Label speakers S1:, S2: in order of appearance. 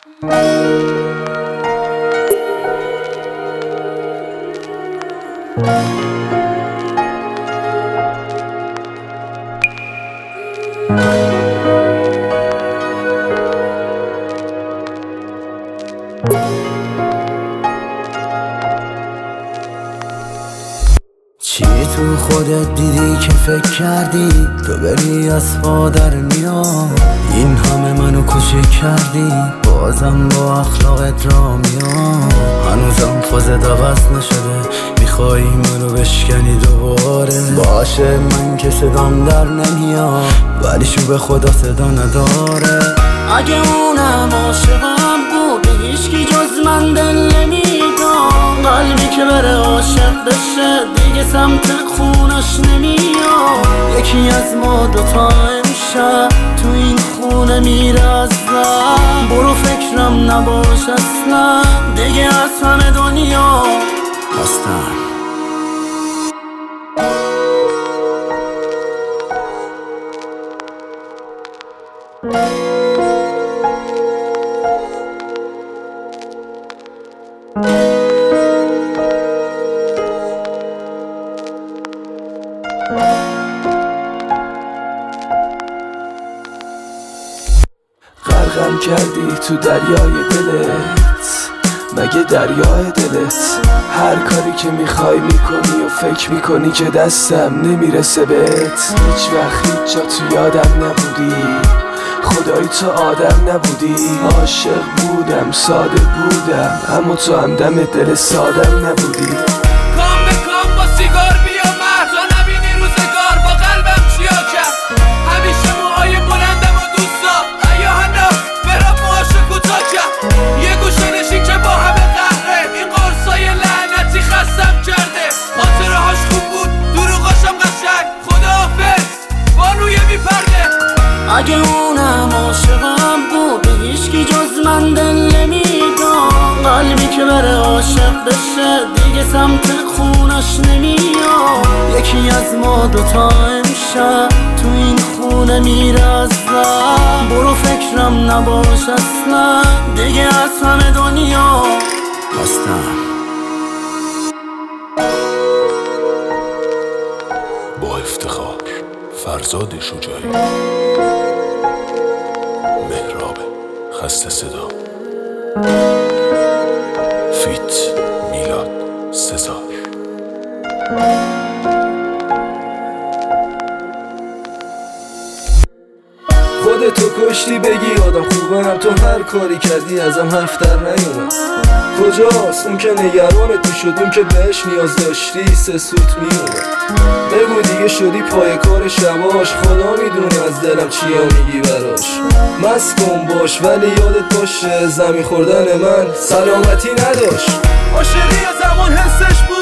S1: چی تو خودت دیدی که فکر کردی تو بری از پا در میام؟ این همه منو کوچیک کردی بازم با اخلاقت را میام. هنوزم فازت عوض نشده میخوایی منو بشکنی دوباره. باشه من که صدام در نمیاد ولی شو به خدا صدا نداره. اگه اونم عاشقم بود به هیچکی جز من دل نمیدم. قلبی که بره عاشق بشه دیگه سمت خونش نمیاد. یکی از ما دوتا امشب تو این خونه میره از دم. برو فکرم نباش اصلا دیگه از همه دنیا هستم.
S2: غرقم کردی تو دریای دلت، مگه دریای دلت هر کاری که میخوای میکنی و فکر میکنی که دستم نمیرسه بهت. هیچ وقت هیچ جا تو یادم نبودی، خدایی تو آدم نبودی. عاشق بودم ساده بودم اما تو هم دم دل سادم نبودی.
S3: کام به کام با سیگار بیا مرد تا نبینی روزگار با قلبم چیا کرد. همیشه موهای بلندم و دوستا ایاهنا برام موهاشو کوتاه کرد. یه گوشه نشین که با همه قهره این قرصای لعنتی خستم کرده. خاطره هاش خوب بود دروغاشم قشنگ. خداحافظ بانوی میپرده.
S1: اگه اونم عاشقم بود به هیچکی جز من دل نمیدم. قلبی که بره عاشق بشه دیگه سمت خونش نمیاد. یکی از ما دوتا امشب تو این خونه میره از دم. برو فکرم نباش اصلا دیگه از همه دنیا هستم.
S4: با افتخار فرزاد شجاعی، مهراب خسته صدا، فیت میلاد سزار.
S2: خودتو کشتی بگی آدم خوبم، تو هر کاری کردی ازم حرف در نیومد. کجاست اون که نگرانت میشد، اون که بهش نیاز داشتی سه سوت میومد. بگو دیگه شدی پای کار شباش، خدا میدونه از دلم چیا میگی براش. مست کن باش ولی یادت باشه زمین خوردن من سلامتی نداشت.
S3: عاشقی زمان حسش بود